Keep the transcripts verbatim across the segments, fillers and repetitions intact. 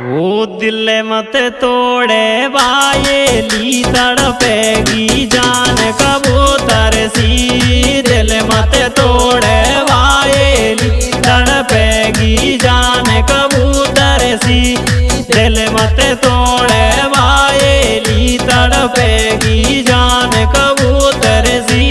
वो दिल मत तोड़े बायेली तड़पेगी जान कबूतर सी। दिल मत तोड़े बायेली तड़पेगी जान कबूतर सी। दिल मत तोड़े बायेली तड़पेगी जान कबूतर सी।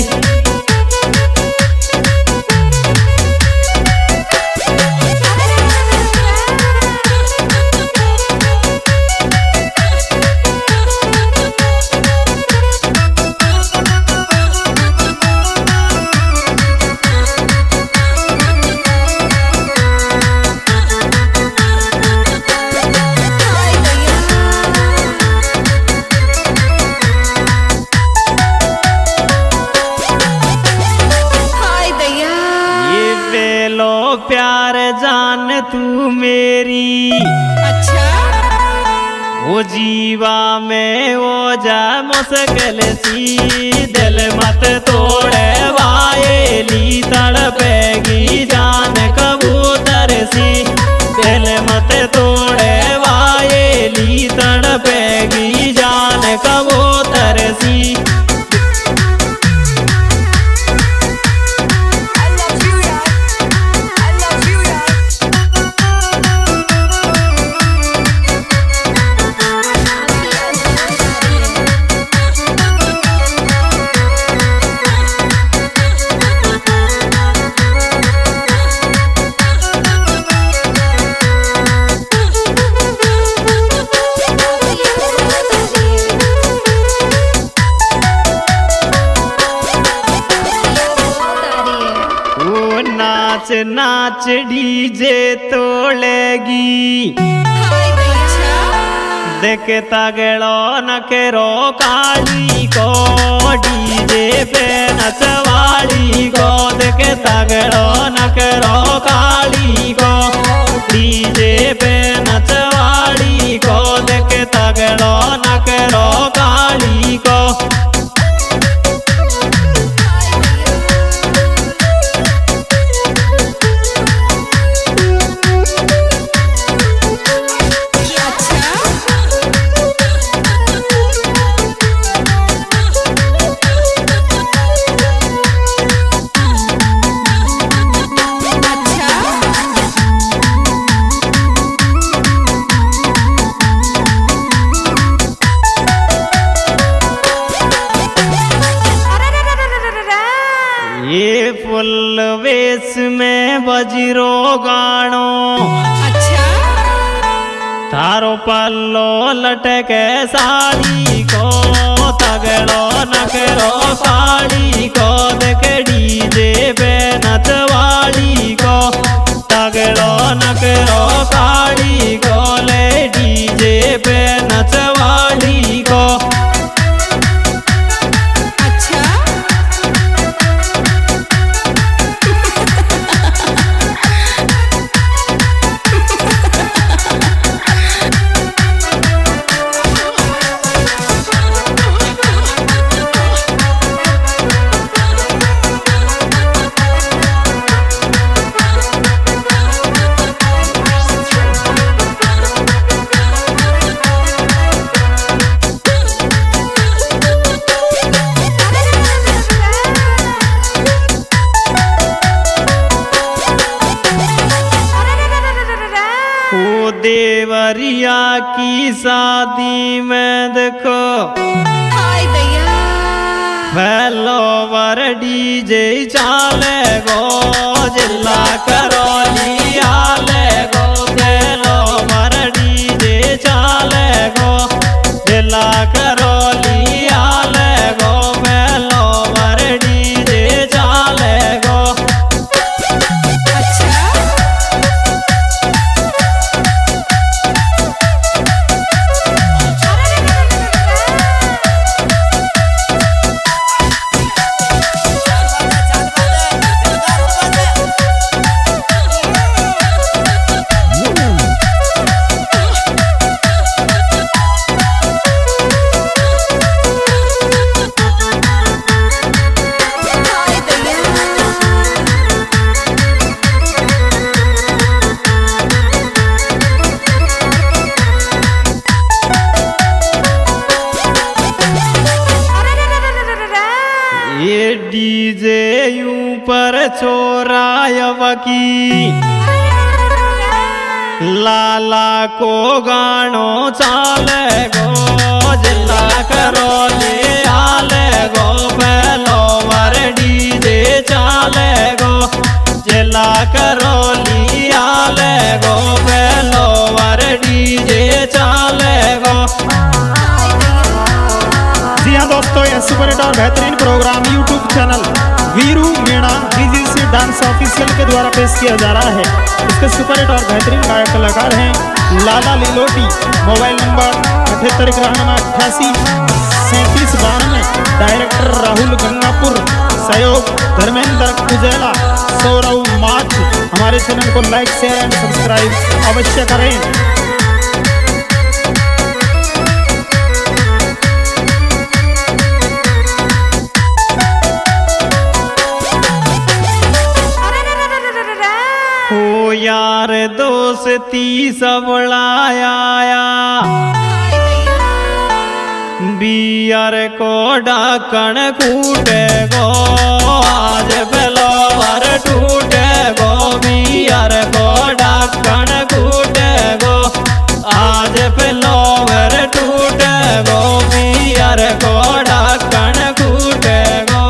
प्यार जान तू मेरी अच्छा वो जीवा में वो जा मुश्किल सी। दिल मत तोड़े बायेली तड़पेगी जान कबूतर सी। दिल मत तोड़े बायेली तड़पेगी जान कबूतर सी। नाच नाच डीजे तोड़ेगी देख तगड़ो नकरो काली को। डीजे पे नचवाड़ी को देख तगड़ो नकरो काली को। डीजे पे नचवाड़ी को देख तगड़ो नकरो काली को। ये फुल वेश में बजरो गानो अच्छा थारो पल्लो लटके साड़ी को। तगड़ो नकरो साड़ी को देख डीजे पे नचवाड़ी को। तगड़ो नकरो साड़ी को ले डीजे पे नचवाड़ी को। देवरिया की शादी में देखो हाय दैया फैलोवर डीजे चाले गो। जिला करौली आले गो फैलोवर डीजे चाले गो। जिला करौली आले गो फैलोवर डीजे चाले गो। छोरायव की लाला को गानो चाले गो जिला करौली आले गो बेलोवर डीजे चाले गो जिला करौली आले गो बेलोवर डीजे चाले गो। जी हाँ दोस्तों, यह सुपर हिट और बेहतरीन program YouTube channel Veeru Meena DGC dance official के द्वारा पेश किया जा रहा है। इसके सुपर हिट और बेहतरीन गायक कलाकार हैं लाला लिलोटी। मोबाइल नंबर अठहत्तर इक्यानवे अट्ठासी सैंतीस बानवे। डायरेक्टर राहुल गंगापुर। सहयोग धर्मेंद्र कुजेला, सौरव माच। हमारे चैनल को लाइक शेयर एंड सब्सक्राइब अवश्य करें। हो यार दोस्ती सबलाया बियर को ढक्कन कूटे गो आज बेलोवर टूटे गो बियर को ढक्कन कूटे गो आज बेलोवर टूटे गो बियर को ढक्कन कूटे गो।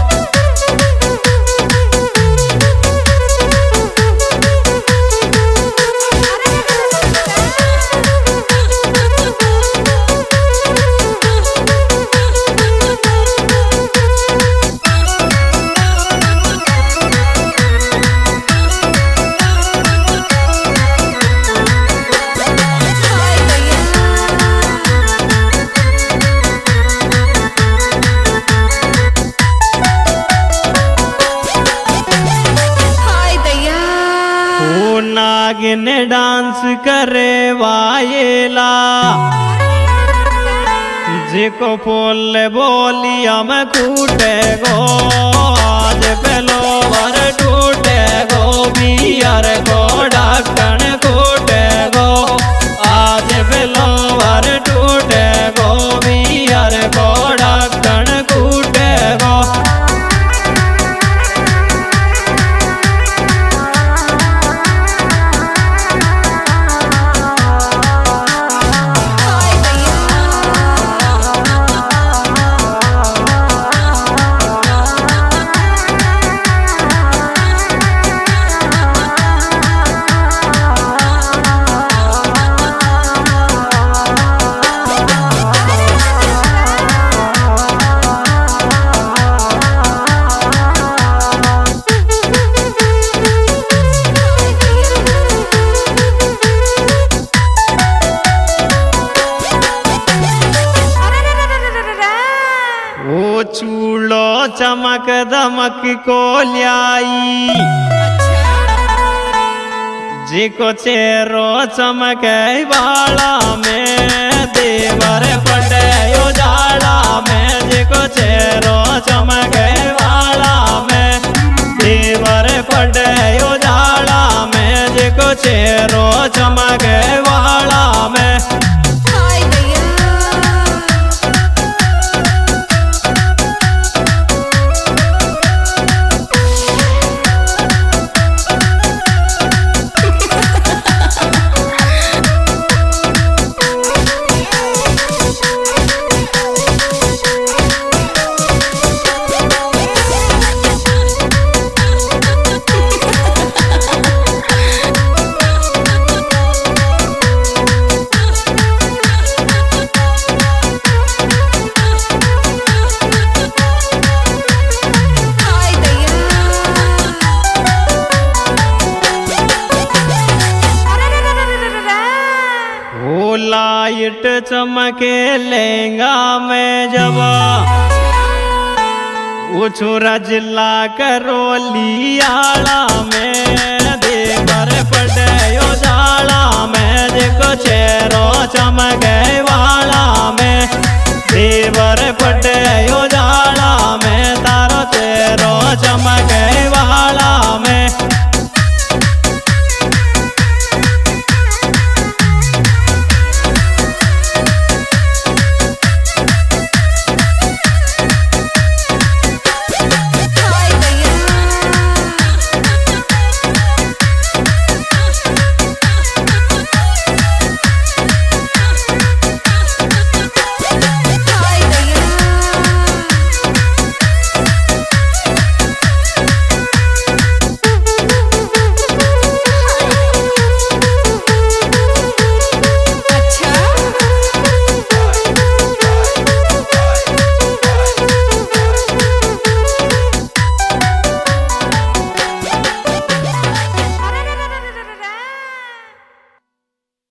नागिन डांस करे वायेला जिको पोल बोली हम कूटे गो आज बेलोवर टूटे गो बियर को ढक्कन कूटे गो आज बेलोवर टूटे गो बियर को ढक्कन कूटे गो। चूड़ो चमक दमक को ल्याई जिको चेहरो चमक बाला में देवर पड़े उजाला में जिको चेहरो चमक बाला में देवर पड़े उजाला में जिको चेहरो चमक बाला में। लाइट चमके लहंगा में जब वो छोरा जिला करौली आला में